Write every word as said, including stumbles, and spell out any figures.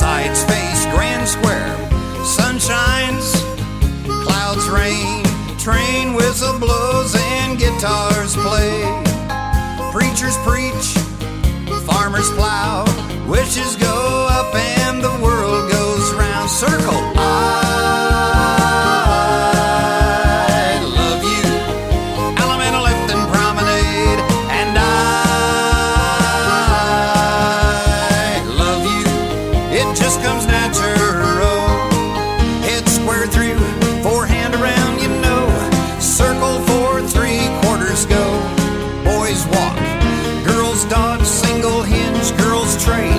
Heights face, Grand Square, sun shines, clouds rain, train whistle blows and guitars play. Preachers preach, farmers plow, wishes go up and the world goes round. Circle, I love you. Alameda Left and Promenade, and I love you. It just comes natural. Hit square through, forehand around, you know. Circle four, three quarters go. Boys walk, girls dodge, single hinge, girls trade.